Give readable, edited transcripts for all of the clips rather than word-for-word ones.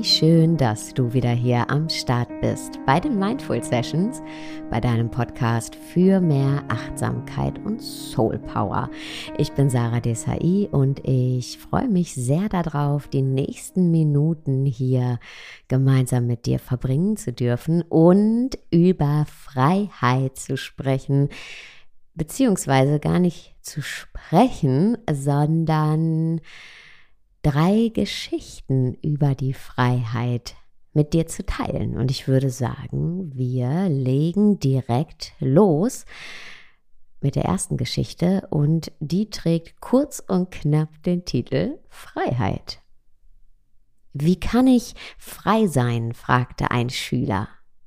Wie schön, dass du wieder hier am Start bist bei den Mindful Sessions, bei deinem Podcast für mehr Achtsamkeit und Soul Power. Ich bin Sarah Desai und ich freue mich sehr darauf, die nächsten Minuten hier gemeinsam mit dir verbringen zu dürfen und über Freiheit zu sprechen, beziehungsweise gar nicht zu sprechen, sondern 3 Geschichten über die Freiheit mit dir zu teilen. Und ich würde sagen, wir legen direkt los mit der ersten Geschichte und die trägt kurz und knapp den Titel Freiheit. Wie kann ich frei sein? Fragte ein Schüler.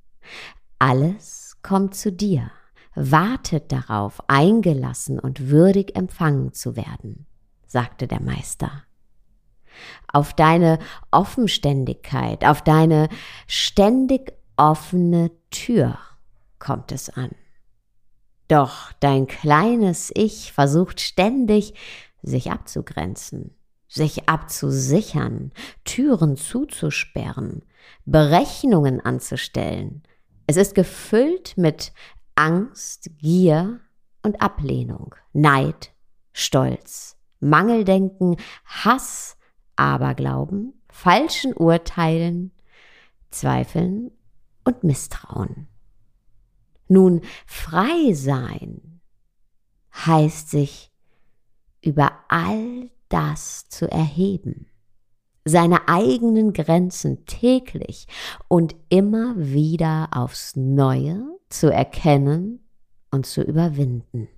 Alles kommt zu dir, wartet darauf, eingelassen und würdig empfangen zu werden, sagte der Meister. Auf deine Offenständigkeit, auf deine ständig offene Tür kommt es an. Doch dein kleines Ich versucht ständig, sich abzugrenzen, sich abzusichern, Türen zuzusperren, Berechnungen anzustellen. Es ist gefüllt mit Angst, Gier und Ablehnung, Neid, Stolz, Mangeldenken, Hass, Aberglauben, falschen Urteilen, Zweifeln und Misstrauen. Nun, frei sein heißt sich über all das zu erheben, seine eigenen Grenzen täglich und immer wieder aufs Neue zu erkennen und zu überwinden.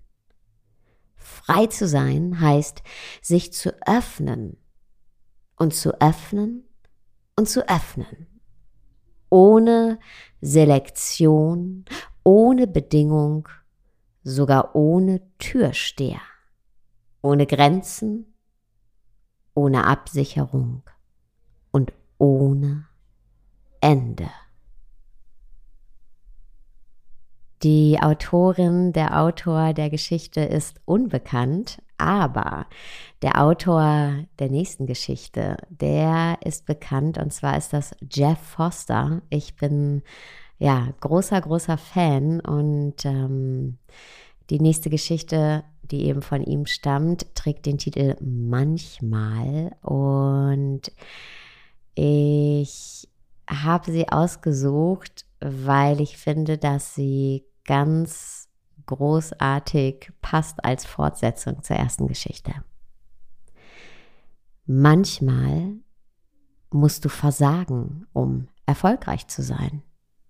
Frei zu sein heißt, sich zu öffnen und zu öffnen und zu öffnen. Ohne Selektion, ohne Bedingung, sogar ohne Türsteher. Ohne Grenzen, ohne Absicherung und ohne Ende. Die Autorin, der Autor der Geschichte ist unbekannt, aber der Autor der nächsten Geschichte, der ist bekannt, und zwar ist das Jeff Foster. Ich bin großer Fan und die nächste Geschichte, die eben von ihm stammt, trägt den Titel Manchmal, und ich habe sie ausgesucht, weil ich finde, dass sie ganz großartig passt als Fortsetzung zur ersten Geschichte. Manchmal musst du versagen, um erfolgreich zu sein.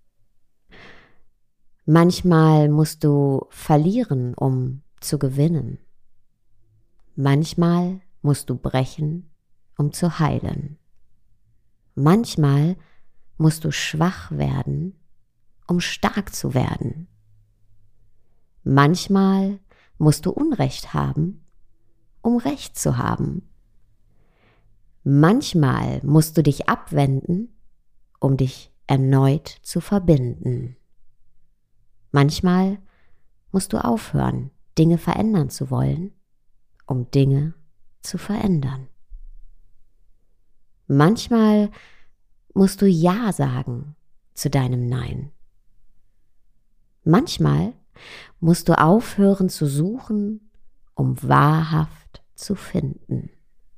Manchmal musst du verlieren, um zu gewinnen. Manchmal musst du brechen, um zu heilen. Manchmal musst du schwach werden, um stark zu werden. Manchmal musst du Unrecht haben, um Recht zu haben. Manchmal musst du dich abwenden, um dich erneut zu verbinden. Manchmal musst du aufhören, Dinge verändern zu wollen, um Dinge zu verändern. Manchmal musst du Ja sagen zu deinem Nein. Manchmal musst du aufhören zu suchen, um wahrhaft zu finden.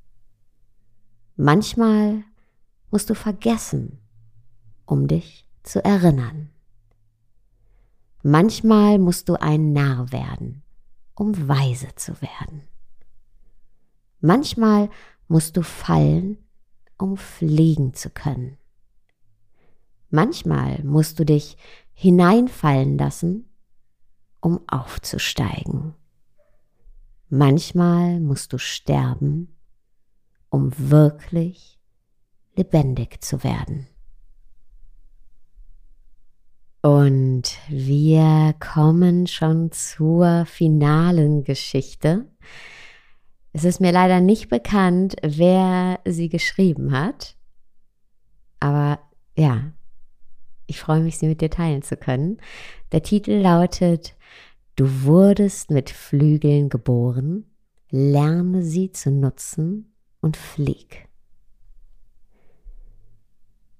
Manchmal musst du vergessen, um dich zu erinnern. Manchmal musst du ein Narr werden, um weise zu werden. Manchmal musst du fallen, um fliegen zu können. Manchmal musst du dich hineinfallen lassen, um aufzusteigen. Manchmal musst du sterben, um wirklich lebendig zu werden. Und wir kommen schon zur finalen Geschichte. Es ist mir leider nicht bekannt, wer sie geschrieben hat. Aber ja, ich freue mich, sie mit dir teilen zu können. Der Titel lautet: Du wurdest mit Flügeln geboren, lerne sie zu nutzen und flieg.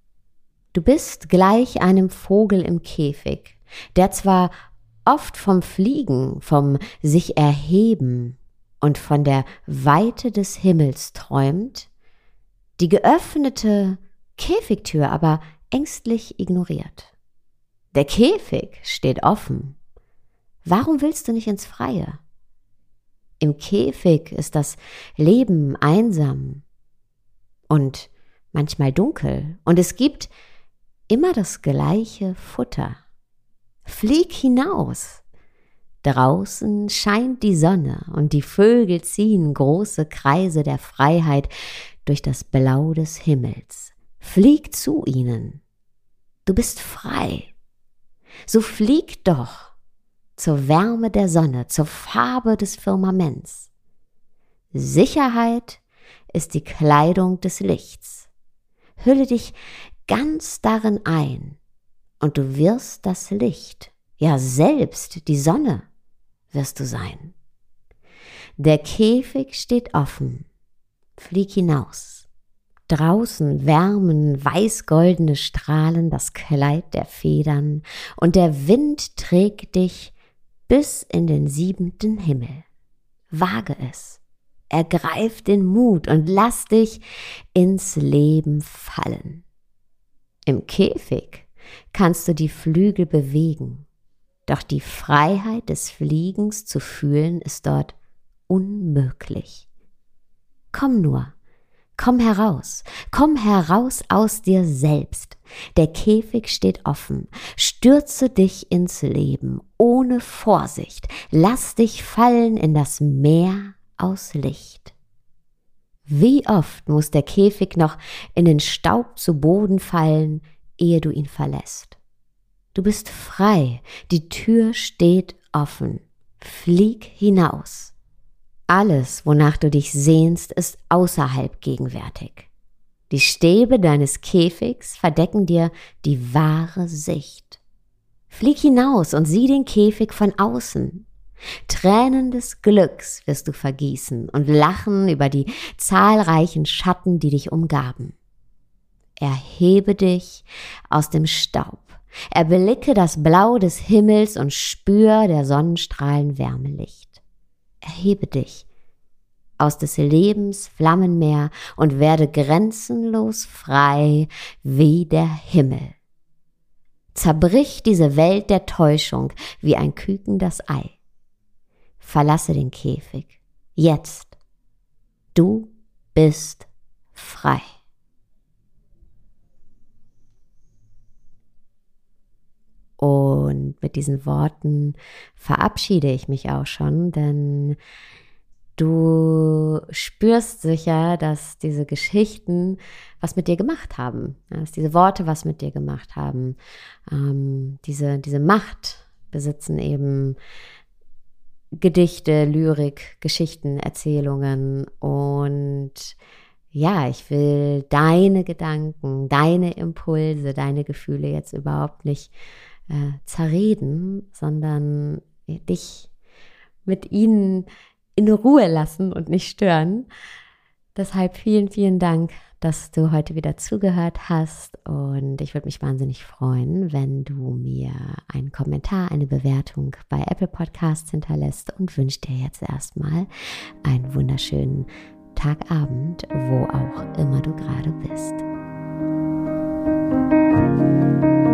Du bist gleich einem Vogel im Käfig, der zwar oft vom Fliegen, vom sich erheben und von der Weite des Himmels träumt, die geöffnete Käfigtür aber ängstlich ignoriert. Der Käfig steht offen. Warum willst du nicht ins Freie? Im Käfig ist das Leben einsam und manchmal dunkel und es gibt immer das gleiche Futter. Flieg hinaus. Draußen scheint die Sonne und die Vögel ziehen große Kreise der Freiheit durch das Blau des Himmels. Flieg zu ihnen. Du bist frei. So flieg doch zur Wärme der Sonne, zur Farbe des Firmaments. Sicherheit ist die Kleidung des Lichts. Hülle dich ganz darin ein und du wirst das Licht, ja selbst die Sonne wirst du sein. Der Käfig steht offen. Flieg hinaus. Draußen wärmen weiß-goldene Strahlen das Kleid der Federn und der Wind trägt dich bis in den 7. Himmel. Wage es, ergreif den Mut und lass dich ins Leben fallen. Im Käfig kannst du die Flügel bewegen, doch die Freiheit des Fliegens zu fühlen ist dort unmöglich. Komm nur, komm heraus aus dir selbst. Der Käfig steht offen. Stürze dich ins Leben, ohne Vorsicht. Lass dich fallen in das Meer aus Licht. Wie oft muss der Käfig noch in den Staub zu Boden fallen, ehe du ihn verlässt? Du bist frei, die Tür steht offen. Flieg hinaus. Alles, wonach du dich sehnst, ist außerhalb gegenwärtig. Die Stäbe deines Käfigs verdecken dir die wahre Sicht. Flieg hinaus und sieh den Käfig von außen. Tränen des Glücks wirst du vergießen und lachen über die zahlreichen Schatten, die dich umgaben. Erhebe dich aus dem Staub. Erblicke das Blau des Himmels und spür der Sonnenstrahlen Wärmelicht. Erhebe dich aus des Lebens Flammenmeer und werde grenzenlos frei wie der Himmel. Zerbrich diese Welt der Täuschung wie ein Küken das Ei. Verlasse den Käfig. Jetzt. Du bist frei. Und mit diesen Worten verabschiede ich mich auch schon, denn du spürst sicher, dass diese Geschichten was mit dir gemacht haben, dass diese Worte was mit dir gemacht haben. Diese Macht besitzen eben Gedichte, Lyrik, Geschichten, Erzählungen und ja, ich will deine Gedanken, deine Impulse, deine Gefühle jetzt überhaupt nicht zerreden, sondern dich mit ihnen in Ruhe lassen und nicht stören. Deshalb vielen, vielen Dank, dass du heute wieder zugehört hast und ich würde mich wahnsinnig freuen, wenn du mir einen Kommentar, eine Bewertung bei Apple Podcasts hinterlässt und wünsche dir jetzt erstmal einen wunderschönen Tagabend, wo auch immer du gerade bist.